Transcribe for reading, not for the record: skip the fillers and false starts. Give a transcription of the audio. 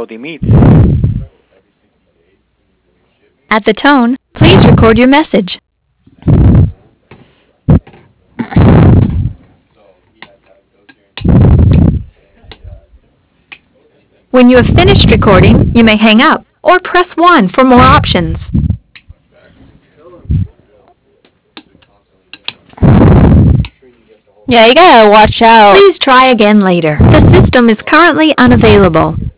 VOD Meets. At the tone, please record your message. When you have finished recording, you may hang up or press 1 for more options. Yeah, you gotta watch out. Please try again later. The system is currently unavailable.